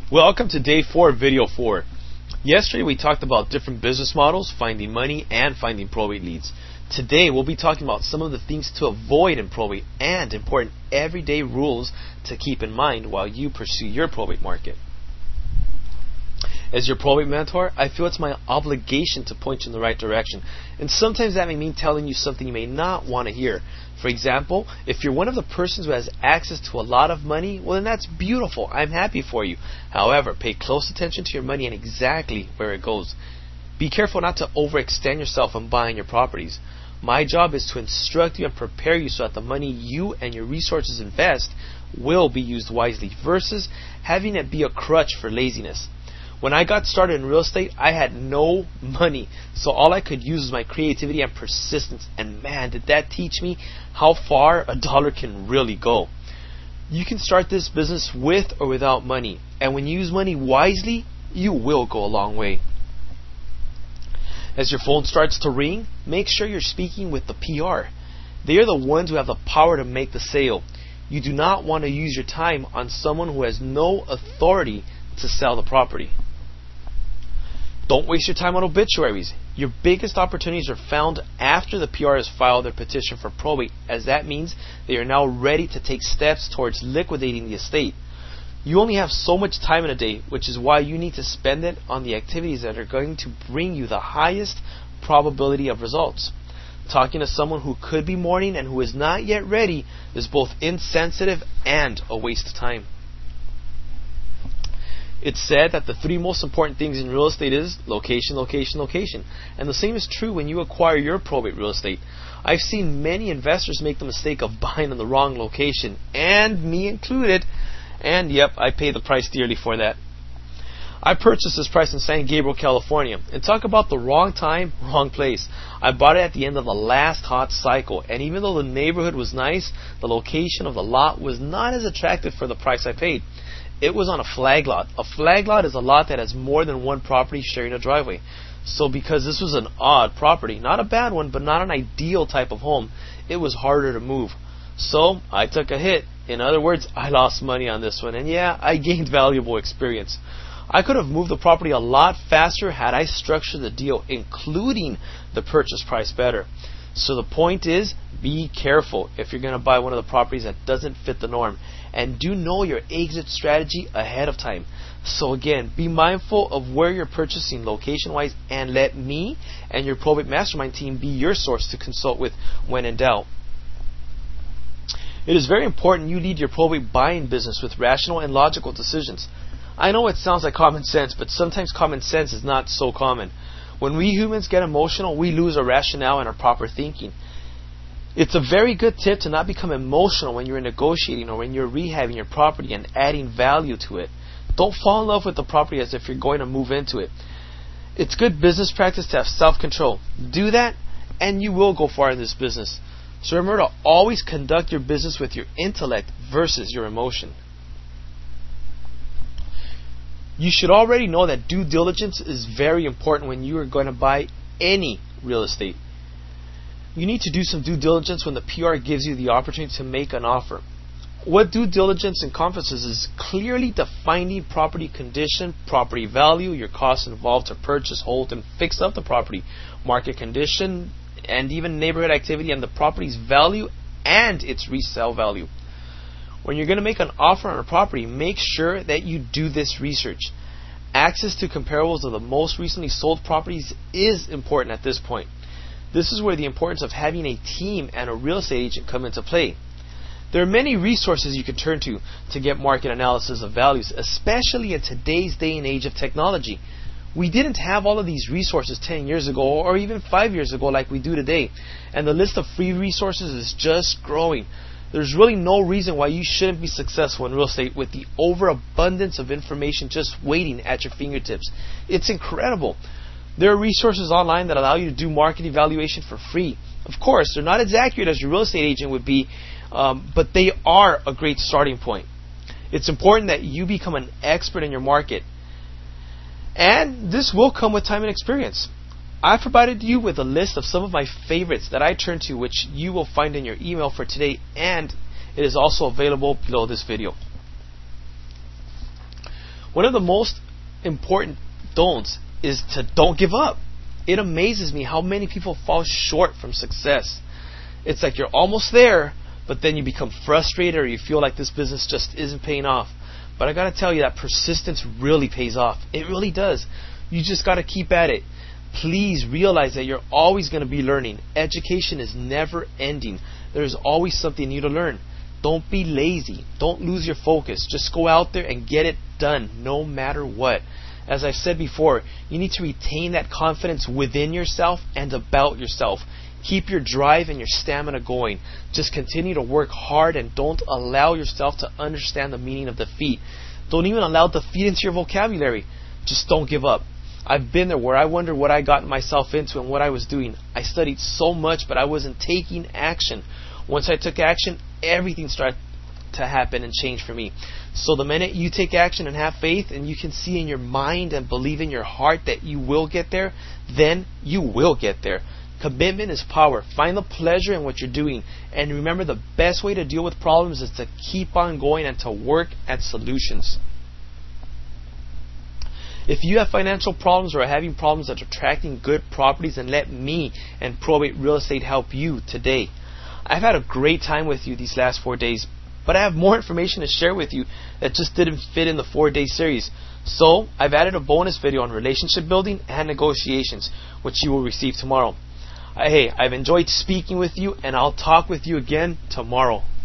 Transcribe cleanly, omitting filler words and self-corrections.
Welcome to day 4 of video 4. Yesterday we talked about different business models, finding money, and finding probate leads. Today we'll be talking about some of the things to avoid in probate and important everyday rules to keep in mind while you pursue your probate market. As your probate mentor, I feel it's my obligation to point you in the right direction, and sometimes that may mean telling you something you may not want to hear. For example, if you're one of the persons who has access to a lot of money, well then that's beautiful. I'm happy for you. However, pay close attention to your money and exactly where it goes. Be careful not to overextend yourself on buying your properties. My job is to instruct you and prepare you so that the money you and your resources invest will be used wisely versus having it be a crutch for laziness. When I got started in real estate, I had no money, so all I could use was my creativity and persistence, and man, did that teach me how far a dollar can really go. You can start this business with or without money, and when you use money wisely, you will go a long way. As your phone starts to ring, make sure you're speaking with the PR. They are the ones who have the power to make the sale. You do not want to use your time on someone who has no authority to sell the property. Don't waste your time on obituaries. Your biggest opportunities are found after the PR has filed their petition for probate, as that means they are now ready to take steps towards liquidating the estate. You only have so much time in a day, which is why you need to spend it on the activities that are going to bring you the highest probability of results. Talking to someone who could be mourning and who is not yet ready is both insensitive and a waste of time. It's said that the 3 most important things in real estate is location, location, location. And the same is true when you acquire your probate real estate. I've seen many investors make the mistake of buying in the wrong location, and me included. And yep, I paid the price dearly for that. I purchased this price in San Gabriel, California. And talk about the wrong time, wrong place. I bought it at the end of the last hot cycle. And even though the neighborhood was nice, the location of the lot was not as attractive for the price I paid. It was on a flag lot. A flag lot is a lot that has more than one property sharing a driveway. So because this was an odd property, not a bad one, but not an ideal type of home, it was harder to move. So I took a hit. In other words, I lost money on this one. And yeah, I gained valuable experience. I could have moved the property a lot faster had I structured the deal, including the purchase price better. So the point is, be careful if you're going to buy one of the properties that doesn't fit the norm. And do know your exit strategy ahead of time. So again, be mindful of where you're purchasing location-wise, and let me and your probate mastermind team be your source to consult with when in doubt. It is very important you lead your probate buying business with rational and logical decisions. I know it sounds like common sense, but sometimes common sense is not so common. When we humans get emotional, we lose our rationale and our proper thinking. It's a very good tip to not become emotional when you're negotiating or when you're rehabbing your property and adding value to it. Don't fall in love with the property as if you're going to move into it. It's good business practice to have self-control. Do that and you will go far in this business. So remember to always conduct your business with your intellect versus your emotion. You should already know that due diligence is very important when you are going to buy any real estate. You need to do some due diligence when the PR gives you the opportunity to make an offer. What due diligence encompasses is clearly defining property condition, property value, your costs involved to purchase, hold, and fix up the property, market condition, and even neighborhood activity, and the property's value and its resale value. When you're going to make an offer on a property, make sure that you do this research. Access to comparables of the most recently sold properties is important at this point. This is where the importance of having a team and a real estate agent come into play. There are many resources you can turn to get market analysis of values, especially in today's day and age of technology. We didn't have all of these resources 10 years ago or even 5 years ago like we do today, and the list of free resources is just growing. There's really no reason why you shouldn't be successful in real estate with the overabundance of information just waiting at your fingertips. It's incredible. There are resources online that allow you to do market evaluation for free. Of course, they're not as accurate as your real estate agent would be, but they are a great starting point. It's important that you become an expert in your market. And this will come with time and experience. I've provided you with a list of some of my favorites that I turn to, which you will find in your email for today, and it is also available below this video. One of the most important don'ts is to don't give up. It amazes me how many people fall short from success. It's like you're almost there, but then you become frustrated or you feel like this business just isn't paying off. But I gotta tell you that persistence really pays off. It really does. You just gotta keep at it. Please realize that you're always going to be learning. Education is never ending. There's always something new to learn. Don't be lazy. Don't lose your focus. Just go out there and get it done no matter what. As I've said before, you need to retain that confidence within yourself and about yourself. Keep your drive and your stamina going. Just continue to work hard and don't allow yourself to understand the meaning of defeat. Don't even allow defeat into your vocabulary. Just don't give up. I've been there where I wondered what I got myself into and what I was doing. I studied so much, but I wasn't taking action. Once I took action, everything started to happen and change for me. So the minute you take action and have faith, and you can see in your mind and believe in your heart that you will get there, then you will get there. Commitment is power. Find the pleasure in what you're doing. And remember, the best way to deal with problems is to keep on going and to work at solutions. If you have financial problems or are having problems at attracting good properties, then let me and Probate Real Estate help you today. I've had a great time with you these last 4 days, but I have more information to share with you that just didn't fit in the 4-day series. So I've added a bonus video on relationship building and negotiations, which you will receive tomorrow. Hey, I've enjoyed speaking with you, and I'll talk with you again tomorrow.